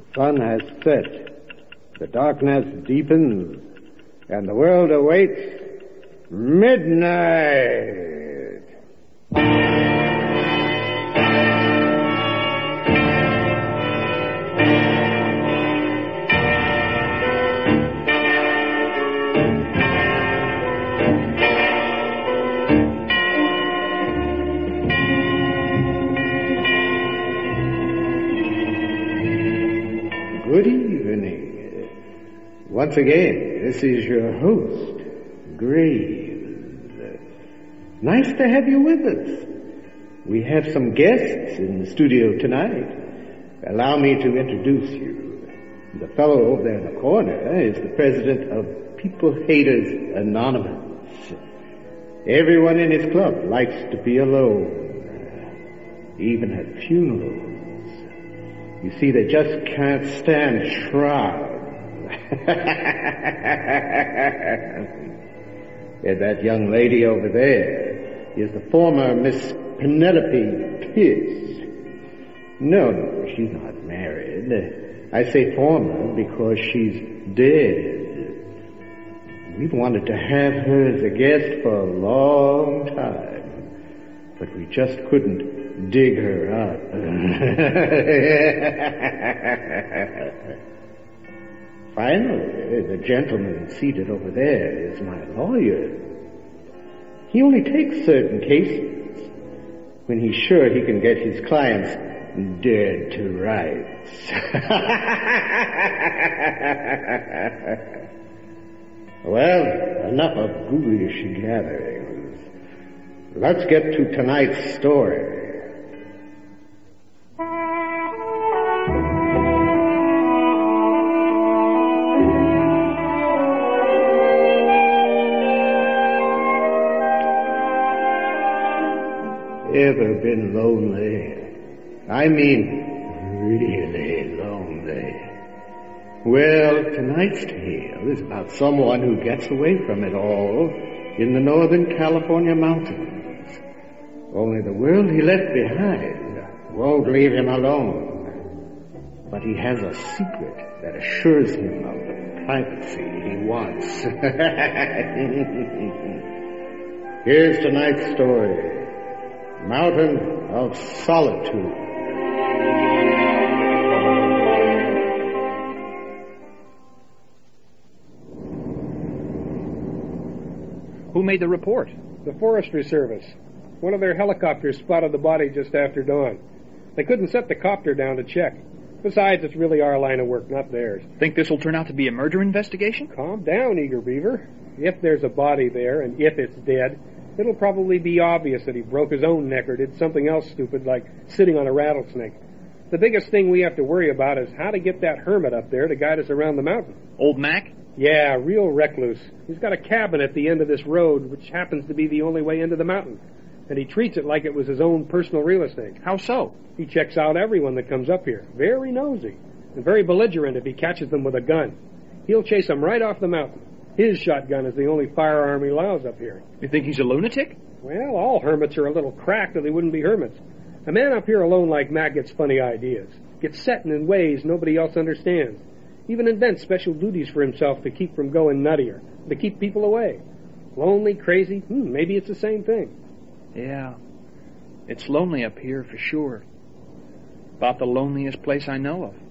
sun has set, the darkness deepens, and the world awaits midnight. Good evening. Once again, this is your host, Graves. Nice to have you with us. We have some guests in the studio tonight. Allow me to introduce you. The fellow over there in the corner is the president of People Haters Anonymous. Everyone in his club likes to be alone, even at funerals. You see, they just can't stand shrouds. And that young lady over there is the former Miss Penelope Pierce. No, she's not married. I say former because she's dead. We've wanted to have her as a guest for a long time, but we just couldn't dig her up. Finally, the gentleman seated over there is my lawyer. He only takes certain cases when he's sure he can get his clients dead to rights. Well, enough of ghoulish gatherings. Let's get to tonight's story. Ever been lonely? I mean, really lonely. Well, tonight's tale is about someone who gets away from it all in the Northern California mountains. Only the world he left behind won't leave him alone. But he has a secret that assures him of the privacy he wants. Here's tonight's story. Mountain of Solitude. Who made the report? The Forestry Service. One of their helicopters spotted the body just after dawn. They couldn't set the copter down to check. Besides, it's really our line of work, not theirs. Think this will turn out to be a murder investigation? Calm down, Eager Beaver. If there's a body there, and if it's dead, it'll probably be obvious that he broke his own neck or did something else stupid like sitting on a rattlesnake. The biggest thing we have to worry about is how to get that hermit up there to guide us around the mountain. Old Mac? Yeah, real recluse. He's got a cabin at the end of this road, which happens to be the only way into the mountain. And he treats it like it was his own personal real estate. How so? He checks out everyone that comes up here. Very nosy. And very belligerent if he catches them with a gun. He'll chase them right off the mountain. His shotgun is the only firearm he allows up here. You think he's a lunatic? Well, all hermits are a little cracked or they wouldn't be hermits. A man up here alone like Mac gets funny ideas. Gets set in ways nobody else understands. Even invents special duties for himself to keep from going nuttier. To keep people away. Lonely, crazy, maybe it's the same thing. Yeah. It's lonely up here for sure. About the loneliest place I know of.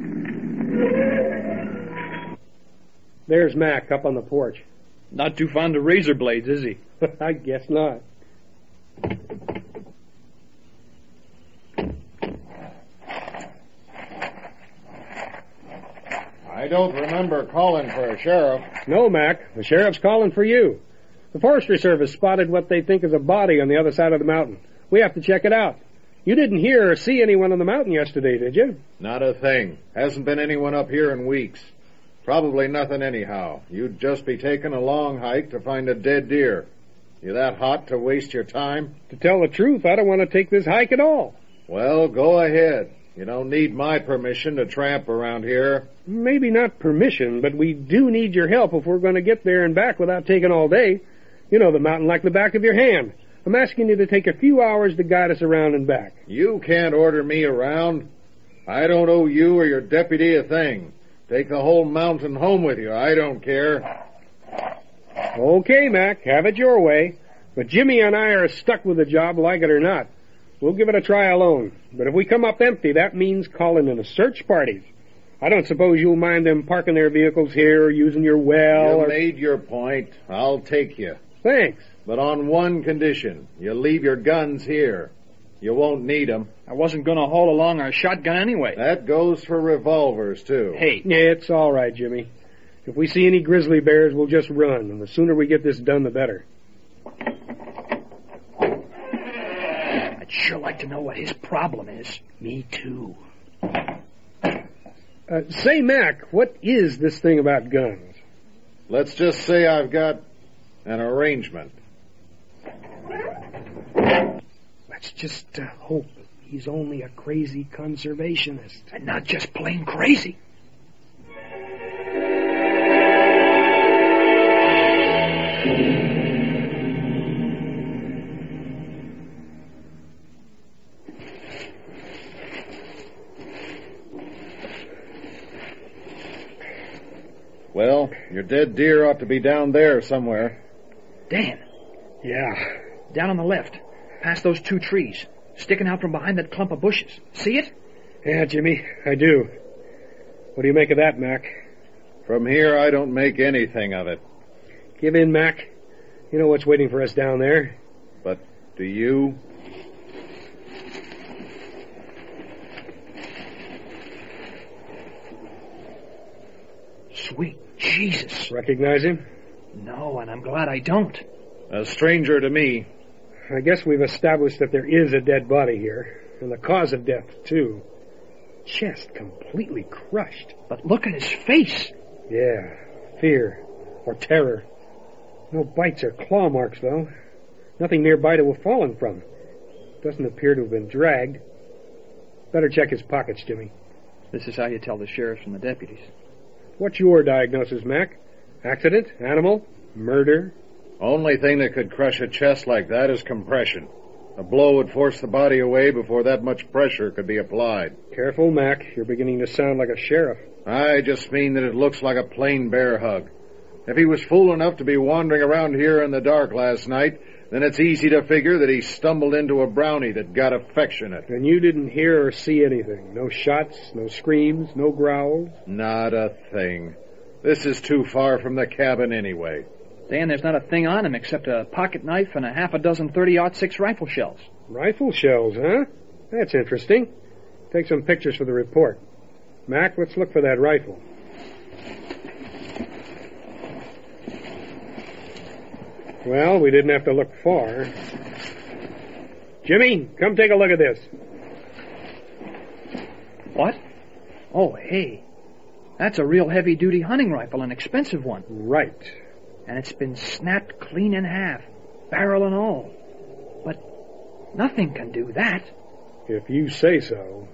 There's Mac up on the porch. Not too fond of razor blades, is he? I guess not. I don't remember calling for a sheriff. No, Mac. The sheriff's calling for you. The Forestry Service spotted what they think is a body on the other side of the mountain. We have to check it out. You didn't hear or see anyone on the mountain yesterday, did you? Not a thing. Hasn't been anyone up here in weeks. Probably nothing anyhow. You'd just be taking a long hike to find a dead deer. You that hot to waste your time? To tell the truth, I don't want to take this hike at all. Well, go ahead. You don't need my permission to tramp around here. Maybe not permission, but we do need your help if we're going to get there and back without taking all day. You know the mountain like the back of your hand. I'm asking you to take a few hours to guide us around and back. You can't order me around. I don't owe you or your deputy a thing. Take the whole mountain home with you. I don't care. Okay, Mac, have it your way. But Jimmy and I are stuck with the job, like it or not. We'll give it a try alone. But if we come up empty, that means calling in a search party. I don't suppose you'll mind them parking their vehicles here or using your well. You made your point. I'll take you. Thanks. But on one condition. You leave your guns here. You won't need them. I wasn't going to haul along our shotgun anyway. That goes for revolvers, too. Hey. Yeah, it's all right, Jimmy. If we see any grizzly bears, we'll just run, and the sooner we get this done, the better. I'd sure like to know what his problem is. Me too. Say, Mac, what is this thing about guns? Let's just say I've got an arrangement. Let's just hope he's only a crazy conservationist. And not just plain crazy. Well, your dead deer ought to be down there somewhere. Dan, Yeah. down on the left, past those two trees, sticking out from behind that clump of bushes. See it? Yeah, Jimmy, I do. What do you make of that, Mac? From here, I don't make anything of it. Give in, Mac. You know what's waiting for us down there. But do you? Sweet Jesus. Recognize him? No, and I'm glad I don't. A stranger to me. I guess we've established that there is a dead body here, and the cause of death, too. Chest completely crushed. But look at his face. Yeah, fear or terror. No bites or claw marks, though. Nothing nearby to have fallen from. Doesn't appear to have been dragged. Better check his pockets, Jimmy. This is how you tell the sheriffs from the deputies. What's your diagnosis, Mac? Accident? Animal? Murder? Only thing that could crush a chest like that is compression. A blow would force the body away before that much pressure could be applied. Careful, Mac. You're beginning to sound like a sheriff. I just mean that it looks like a plain bear hug. If he was fool enough to be wandering around here in the dark last night, then it's easy to figure that he stumbled into a brownie that got affectionate. And you didn't hear or see anything. No shots, no screams, no growls. Not a thing. This is too far from the cabin anyway. Dan, there's not a thing on him except a pocket knife and a half a dozen 30-06 rifle shells. Rifle shells, huh? That's interesting. Take some pictures for the report. Mac, let's look for that rifle. Well, we didn't have to look far. Jimmy, come take a look at this. What? Oh, hey. That's a real heavy-duty hunting rifle, an expensive one. Right. And it's been snapped clean in half, barrel and all. But nothing can do that. If you say so.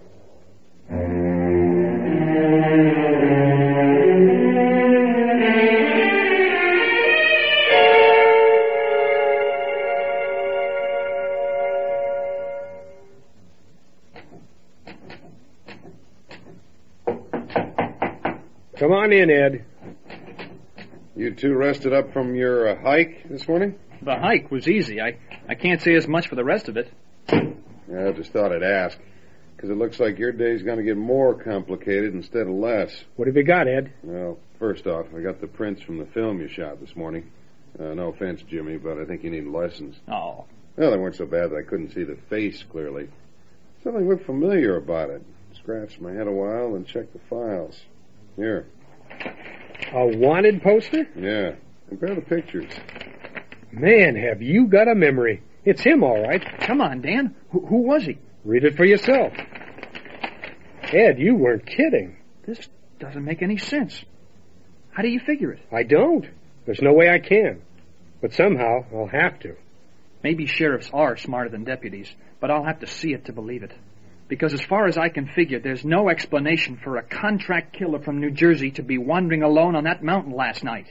Come on in, Ed. You two rested up from your hike this morning? The hike was easy. I can't say as much for the rest of it. Yeah, I just thought I'd ask, because it looks like your day's going to get more complicated instead of less. What have you got, Ed? Well, first off, I got the prints from the film you shot this morning. No offense, Jimmy, but I think you need lessons. Oh. Well, they weren't so bad that I couldn't see the face clearly. Something looked familiar about it. Scratched my head a while and checked the files. Here. A wanted poster? Yeah. Compare the pictures. Man, have you got a memory. It's him, all right. Come on, Dan. Who was he? Read it for yourself. Ed, you weren't kidding. This doesn't make any sense. How do you figure it? I don't. There's no way I can. But somehow, I'll have to. Maybe sheriffs are smarter than deputies, but I'll have to see it to believe it. Because as far as I can figure, there's no explanation for a contract killer from New Jersey to be wandering alone on that mountain last night.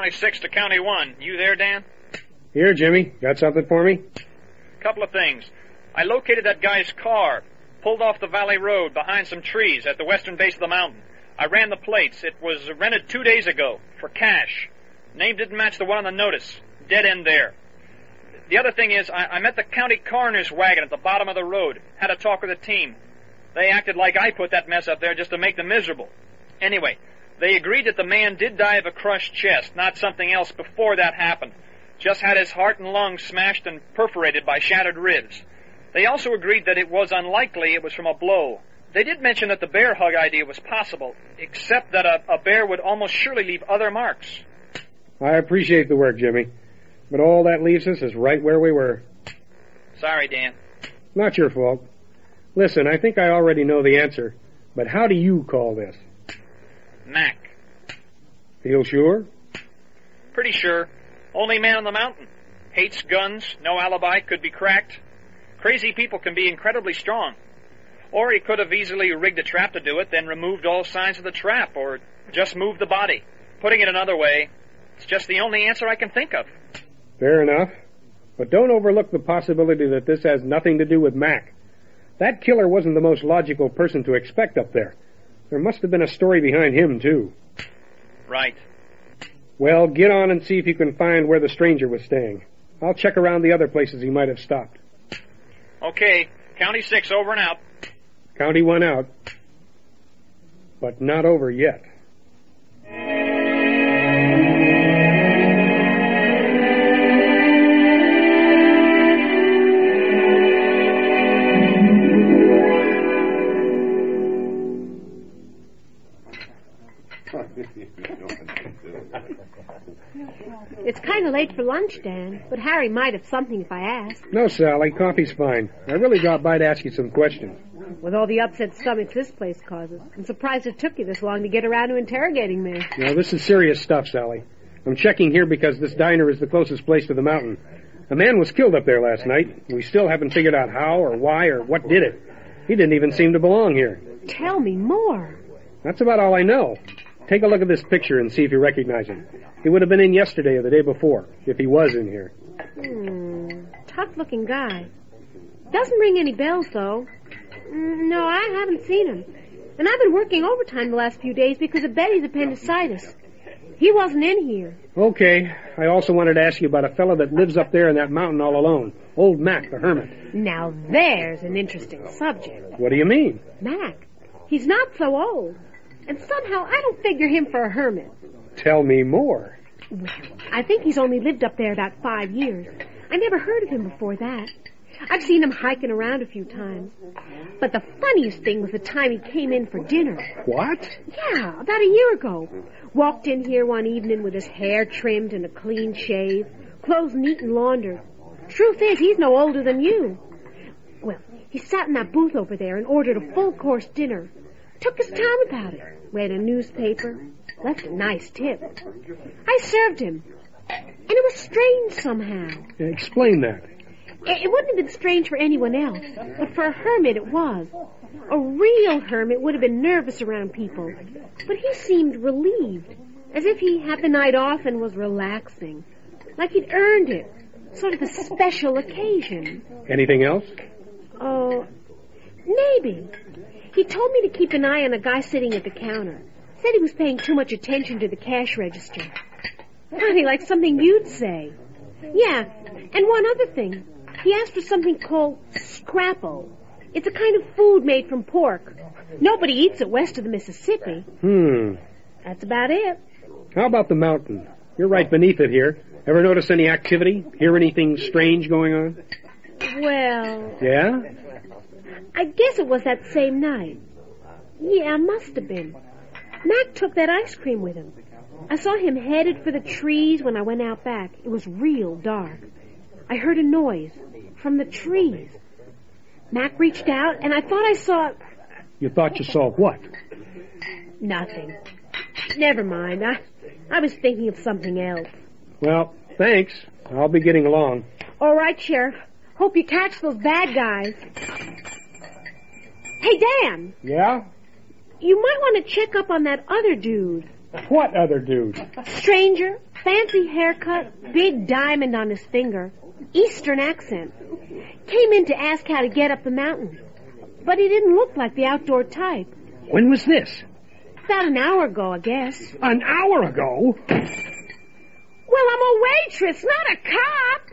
County 6 to County 1. You there, Dan? Here, Jimmy. Got something for me? Couple of things. I located that guy's car. Pulled off the valley road behind some trees at the western base of the mountain. I ran the plates. It was rented 2 days ago for cash. Name didn't match the one on the notice. Dead end there. The other thing is, I met the county coroner's wagon at the bottom of the road. Had a talk with the team. They acted like I put that mess up there just to make them miserable. Anyway, they agreed that the man did die of a crushed chest, not something else before that happened. Just had his heart and lungs smashed and perforated by shattered ribs. They also agreed that it was unlikely it was from a blow. They did mention that the bear hug idea was possible, except that a bear would almost surely leave other marks. I appreciate the work, Jimmy. But all that leaves us is right where we were. Sorry, Dan. Not your fault. Listen, I think I already know the answer, but how do you call this? Mac. Feel sure? Pretty sure. Only man on the mountain. Hates guns, no alibi, could be cracked. Crazy people can be incredibly strong. Or he could have easily rigged a trap to do it, then removed all signs of the trap, or just moved the body. Putting it another way, it's just the only answer I can think of. Fair enough. But don't overlook the possibility that this has nothing to do with Mac. That killer wasn't the most logical person to expect up there. There must have been a story behind him, too. Right. Well, get on and see if you can find where the stranger was staying. I'll check around the other places he might have stopped. Okay. County 6 over and out. County 1 out. But not over yet. It's kind of late for lunch, Dan, but Harry might have something if I asked. No, Sally, coffee's fine. I really dropped by to ask you some questions. With all the upset stomachs this place causes, I'm surprised it took you this long to get around to interrogating me. Now, this is serious stuff, Sally. I'm checking here because this diner is the closest place to the mountain. A man was killed up there last night. We still haven't figured out how or why or what did it. He didn't even seem to belong here. Tell me more. That's about all I know. Take a look at this picture and see if you recognize him. He would have been in yesterday or the day before, if he was in here. Tough-looking guy. Doesn't ring any bells, though. No, I haven't seen him. And I've been working overtime the last few days because of Betty's appendicitis. He wasn't in here. Okay. I also wanted to ask you about a fellow that lives up there in that mountain all alone. Old Mac, the hermit. Now there's an interesting subject. What do you mean? Mac. He's not so old. And somehow I don't figure him for a hermit. Tell me more. Well, I think he's only lived up there about 5 years. I never heard of him before that. I've seen him hiking around a few times. But the funniest thing was the time he came in for dinner. What? Yeah, about a year ago. Walked in here one evening with his hair trimmed and a clean shave, clothes neat and laundered. Truth is, he's no older than you. Well, he sat in that booth over there and ordered a full-course dinner. Took his time about it. Read a newspaper. Left a nice tip. I served him. And it was strange somehow. Explain that. It wouldn't have been strange for anyone else, but for a hermit it was. A real hermit would have been nervous around people, but he seemed relieved, as if he had the night off and was relaxing, like he'd earned it, sort of a special occasion. Anything else? Oh, maybe. He told me to keep an eye on a guy sitting at the counter. Said he was paying too much attention to the cash register. Funny, like something you'd say. Yeah, and one other thing. He asked for something called scrapple. It's a kind of food made from pork. Nobody eats it west of the Mississippi. That's about it. How about the mountain? You're right beneath it here. Ever notice any activity? Hear anything strange going on? Well... Yeah? I guess it was that same night. Yeah, must have been. Mac took that ice cream with him. I saw him headed for the trees when I went out back. It was real dark. I heard a noise from the trees. Mac reached out, and I thought I saw... You thought you saw what? Nothing. Never mind. I was thinking of something else. Well, thanks. I'll be getting along. All right, Sheriff. Hope you catch those bad guys. Hey, Dan. Yeah? You might want to check up on that other dude. What other dude? Stranger. Fancy haircut, big diamond on his finger, Eastern accent. Came in to ask how to get up the mountain. But he didn't look like the outdoor type. When was this? About an hour ago, I guess. An hour ago? Well, I'm a waitress, not a cop.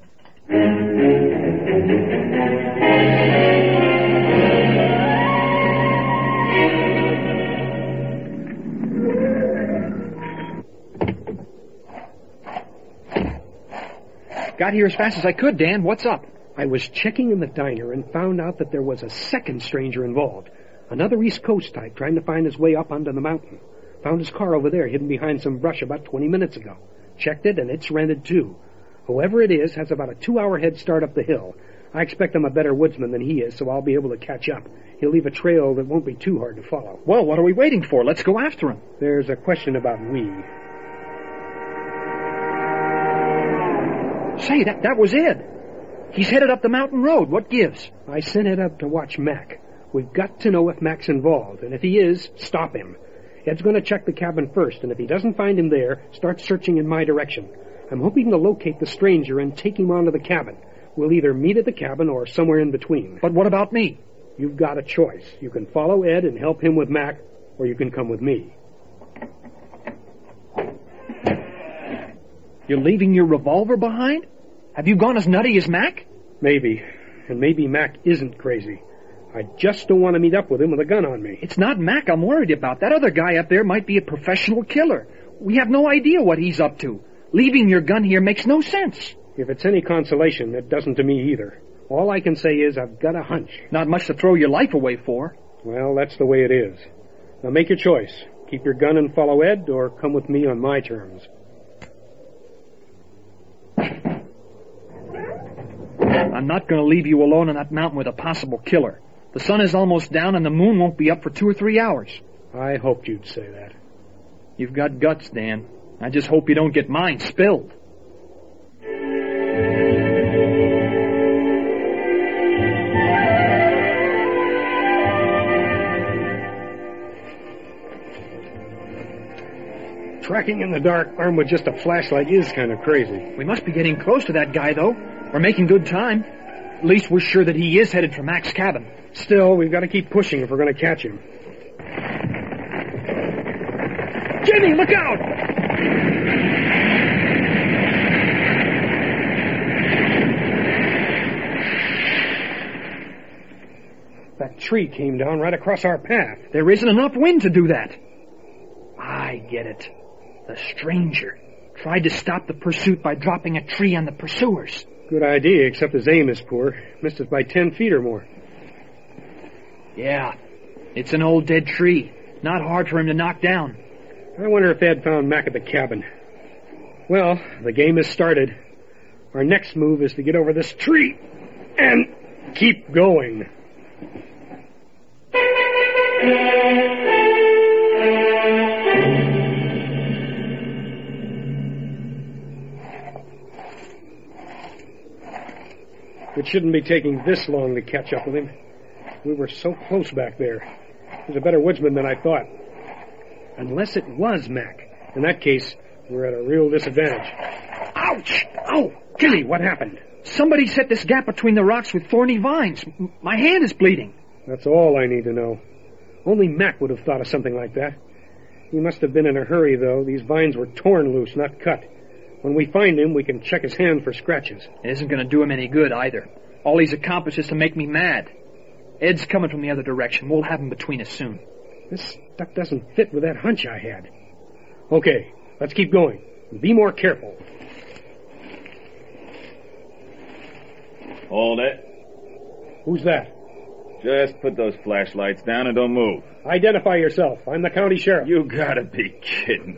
Got here as fast as I could, Dan. What's up? I was checking in the diner and found out that there was a second stranger involved. Another East Coast type trying to find his way up onto the mountain. Found his car over there hidden behind some brush about 20 minutes ago. Checked it and it's rented too. Whoever it is has about a 2-hour head start up the hill. I expect I'm a better woodsman than he is, so I'll be able to catch up. He'll leave a trail that won't be too hard to follow. Well, what are we waiting for? Let's go after him. There's a question about we. Say, that was Ed. He's headed up the mountain road. What gives? I sent Ed up to watch Mac. We've got to know if Mac's involved, and if he is, stop him. Ed's going to check the cabin first, and if he doesn't find him there, start searching in my direction. I'm hoping to locate the stranger and take him onto the cabin. We'll either meet at the cabin or somewhere in between. But what about me? You've got a choice. You can follow Ed and help him with Mac, or you can come with me. You're leaving your revolver behind? Have you gone as nutty as Mac? Maybe. And maybe Mac isn't crazy. I just don't want to meet up with him with a gun on me. It's not Mac I'm worried about. That other guy up there might be a professional killer. We have no idea what he's up to. Leaving your gun here makes no sense. If it's any consolation, it doesn't to me either. All I can say is I've got a hunch. Not much to throw your life away for. Well, that's the way it is. Now make your choice. Keep your gun and follow Ed, or come with me on my terms. I'm not going to leave you alone on that mountain with a possible killer. The sun is almost down and the moon won't be up for 2 or 3 hours. I hoped you'd say that. You've got guts, Dan. I just hope you don't get mine spilled. Tracking in the dark, armed with just a flashlight, is kind of crazy. We must be getting close to that guy, though. We're making good time. At least we're sure that he is headed for Mac's cabin. Still, we've got to keep pushing if we're going to catch him. Jimmy, look out! That tree came down right across our path. There isn't enough wind to do that. I get it. The stranger tried to stop the pursuit by dropping a tree on the pursuers. Good idea, except his aim is poor. Missed it by 10 feet or more. Yeah, it's an old dead tree. Not hard for him to knock down. I wonder if Ed found Mac at the cabin. Well, the game has started. Our next move is to get over this tree and keep going. It shouldn't be taking this long to catch up with him. We were so close back there. He's a better woodsman than I thought. Unless it was Mac. In that case, we're at a real disadvantage. Ouch! Ow! Jimmy, what happened? Somebody set this gap between the rocks with thorny vines. My hand is bleeding. That's all I need to know. Only Mac would have thought of something like that. He must have been in a hurry, though. These vines were torn loose, not cut. When we find him, we can check his hand for scratches. It isn't going to do him any good, either. All he's accomplished is to make me mad. Ed's coming from the other direction. We'll have him between us soon. This stuff doesn't fit with that hunch I had. Okay, let's keep going. Be more careful. Hold it. Who's that? Just put those flashlights down and don't move. Identify yourself. I'm the county sheriff. You gotta be kidding.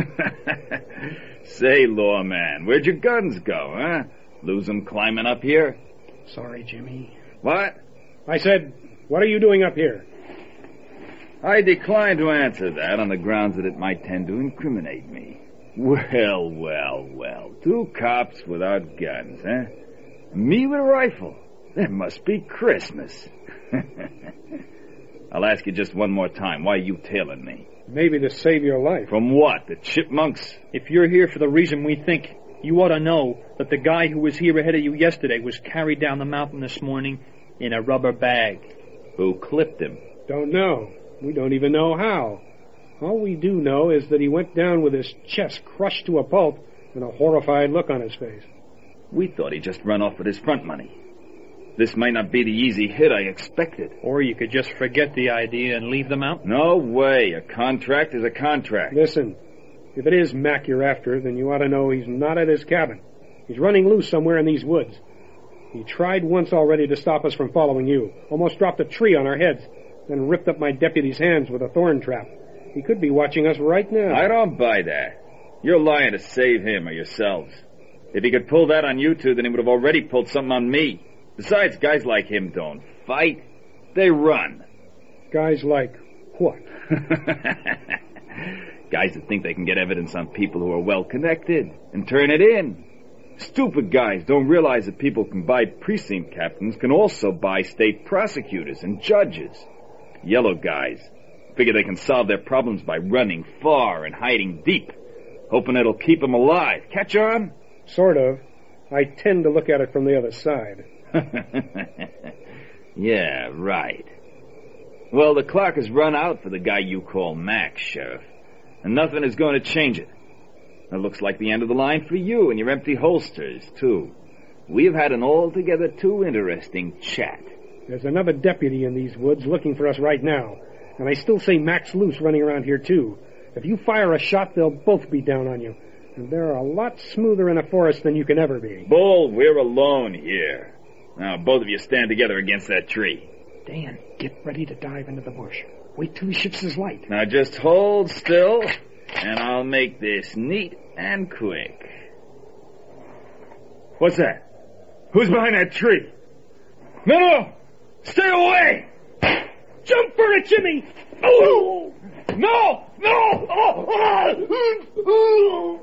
Say, lawman, where'd your guns go, huh? Lose them climbing up here? Sorry, Jimmy. What? I said, what are you doing up here? I decline to answer that on the grounds that it might tend to incriminate me. Well, well, well. 2 cops without guns, huh? Me with a rifle. That must be Christmas. I'll ask you just one more time. Why are you tailing me? Maybe to save your life. From what? The chipmunks? If you're here for the reason we think, you ought to know that the guy who was here ahead of you yesterday was carried down the mountain this morning in a rubber bag. Who clipped him? Don't know. We don't even know how. All we do know is that he went down with his chest crushed to a pulp and a horrified look on his face. We thought he'd just run off with his front money. This might not be the easy hit I expected. Or you could just forget the idea and leave them out. No way. A contract is a contract. Listen, if it is Mac you're after, then you ought to know he's not at his cabin. He's running loose somewhere in these woods. He tried once already to stop us from following you. Almost dropped a tree on our heads, then ripped up my deputy's hands with a thorn trap. He could be watching us right now. I don't buy that. You're lying to save him or yourselves. If he could pull that on you two, then he would have already pulled something on me. Besides, guys like him don't fight. They run. Guys like what? Guys that think they can get evidence on people who are well-connected and turn it in. Stupid guys don't realize that people can buy precinct captains can also buy state prosecutors and judges. Yellow guys figure they can solve their problems by running far and hiding deep, hoping it'll keep them alive. Catch on? Sort of. I tend to look at it from the other side. Yeah, right. Well, the clock has run out for the guy you call Mac, Sheriff, and nothing is going to change it. It looks like the end of the line for you and your empty holsters, too. We have had an altogether too interesting chat. There's another deputy in these woods looking for us right now, and I still say Mac's loose running around here, too. If you fire a shot, they'll both be down on you, and they're a lot smoother in a forest than you can ever be. Bull, we're alone here. Now, both of you stand together against that tree. Dan, get ready to dive into the bush. Wait till he shifts his light. Now just hold still, and I'll make this neat and quick. What's that? Who's behind that tree? No! Stay away! Jump for it, Jimmy! Oh! No! No! Oh!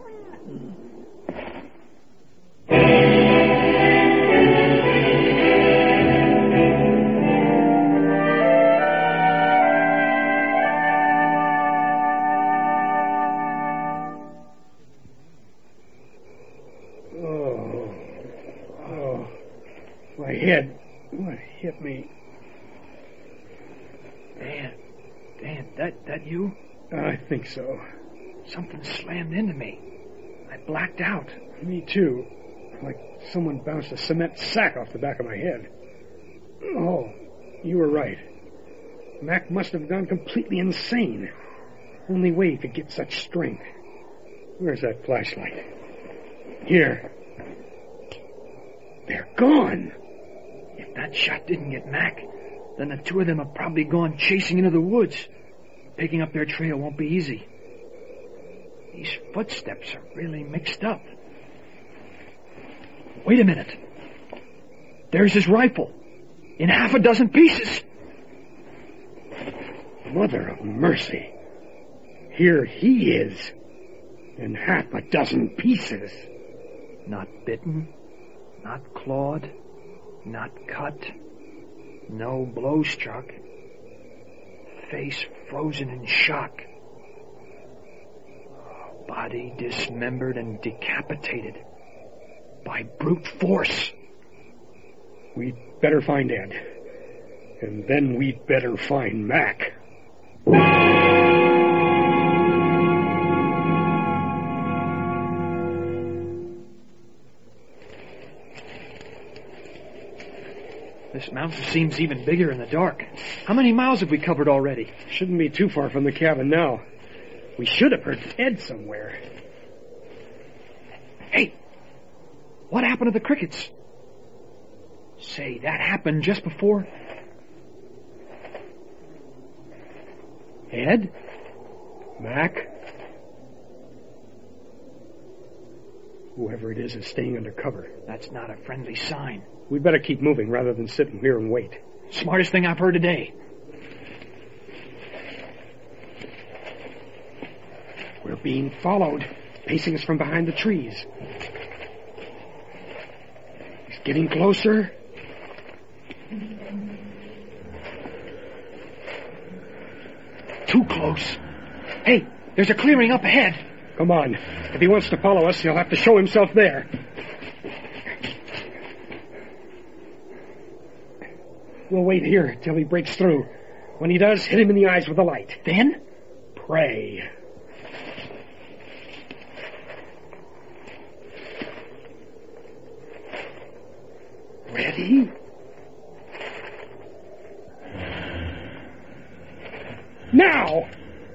My head. What hit me? Dan, that you? I think so. Something slammed into me. I blacked out. Me too. Like someone bounced a cement sack off the back of my head. Oh, you were right. Mac must have gone completely insane. Only way he could get such strength. Where's that flashlight? Here. They're gone. If that shot didn't get Mac, then the two of them have probably gone chasing into the woods. Picking up their trail won't be easy. These footsteps are really mixed up. Wait a minute. There's his rifle. In half a dozen pieces. Mother of mercy. Here he is. In half a dozen pieces. Not bitten. Not clawed. Not cut. No blow struck. Face frozen in shock. Body dismembered and decapitated. By brute force. We'd better find Ed. And then we'd better find Mac. This mountain seems even bigger in the dark. How many miles have we covered already? Shouldn't be too far from the cabin now. We should have heard Ed somewhere. Hey! What happened to the crickets? Say, that happened just before... Ed? Mac? Whoever it is staying under cover. That's not a friendly sign. We'd better keep moving rather than sitting here and wait. Smartest thing I've heard today. We're being followed, pacing us from behind the trees. He's getting closer. too close. Hey, there's a clearing up ahead. Come on. If he wants to follow us, he'll have to show himself there. We'll wait here till he breaks through. When he does, hit him in the eyes with the light. Then? Pray. Ready? Now!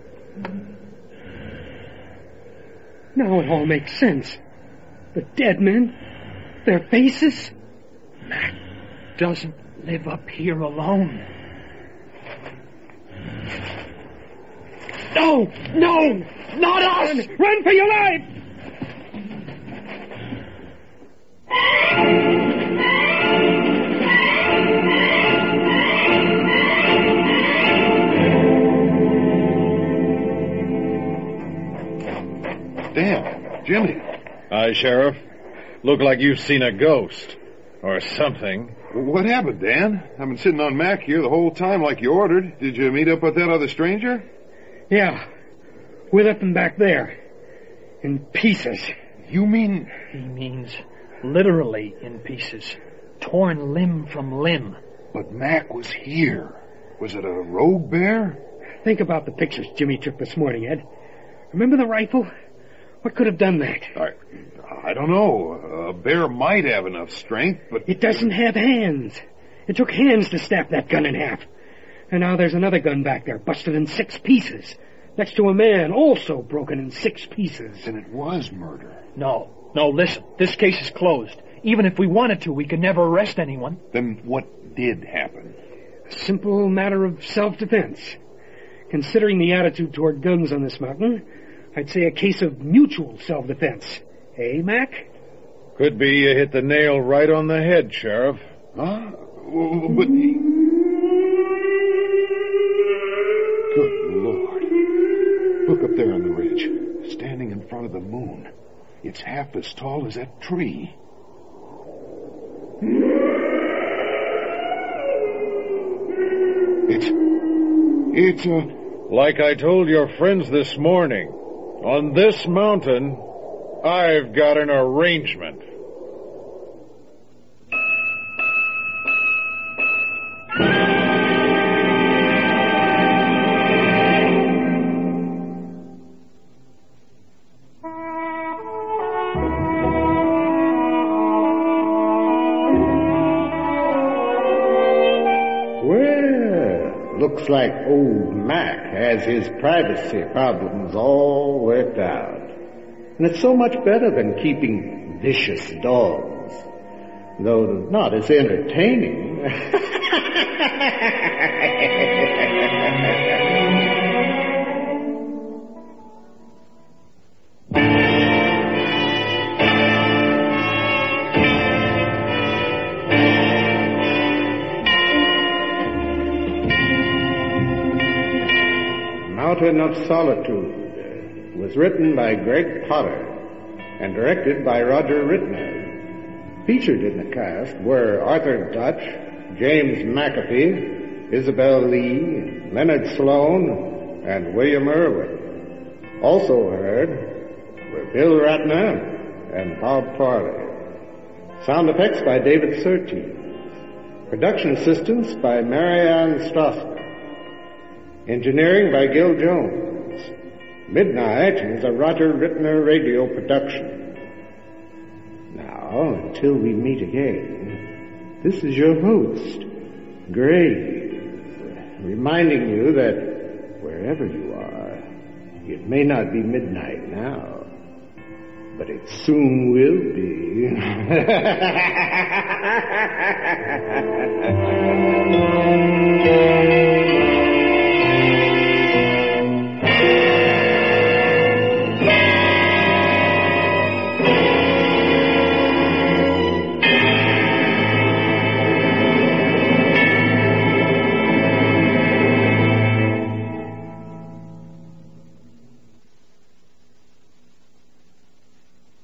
Now it all makes sense. The dead men, their faces. Mac doesn't live up here alone. No! No! Not us! Run for your life! Dan, Jimmy. Hi, Sheriff. Look like you've seen a ghost. Or something. What happened, Dan? I've been sitting on Mac here the whole time like you ordered. Did you meet up with that other stranger? Yeah. With him back there. In pieces. You mean... He means literally in pieces. Torn limb from limb. But Mac was here. Was it a rogue bear? Think about the pictures Jimmy took this morning, Ed. Remember the rifle? What could have done that? I don't know. A bear might have enough strength, but... It doesn't have hands. It took hands to snap that gun in half. And now there's another gun back there, busted in 6 pieces. Next to a man, also broken in 6 pieces. Then it was murder. No, listen. This case is closed. Even if we wanted to, we could never arrest anyone. Then what did happen? A simple matter of self-defense. Considering the attitude toward guns on this mountain, I'd say a case of mutual self-defense. Eh, Mac? Could be you hit the nail right on the head, Sheriff. Huh? But... Good Lord. Look up there on the ridge, standing in front of the moon. It's half as tall as that tree. It's Like I told your friends this morning, on this mountain, I've got an arrangement. Looks like old Mac has his privacy problems all worked out. And it's so much better than keeping vicious dogs. Though not as entertaining. Mountain of Solitude was written by Greg Potter and directed by Roger Rittner. Featured in the cast were Arthur Dutch, James McAfee, Isabel Lee, Leonard Sloan, and William Irwin. Also heard were Bill Ratner and Bob Farley. Sound effects by David Surtees. Production assistance by Marianne Strasser. Engineering by Gil Jones. Midnight is a Roger Rittner radio production. Now, until we meet again, this is your host, Graves, reminding you that wherever you are, it may not be midnight now, but it soon will be.